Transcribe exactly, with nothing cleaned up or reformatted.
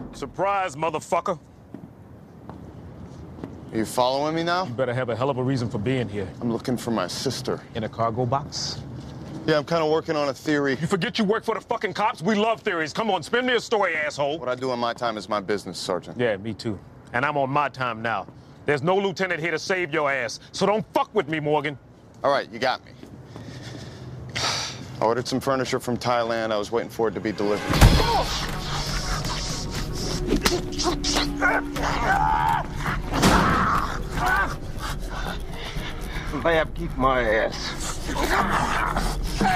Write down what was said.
Surprise, motherfucker. Are you following me now? You better have a hell of a reason for being here. I'm looking for my sister. In a cargo box? Yeah, I'm kind of working on a theory. You forget you work for the fucking cops? We love theories. Come on, spin me a story, asshole. What I do in my time is my business, Sergeant. Yeah, me too. And I'm on my time now. There's no lieutenant here to save your ass, so don't fuck with me, Morgan. All right, you got me. I ordered some furniture from Thailand. I was waiting for it to be delivered. Lab, keep my ass.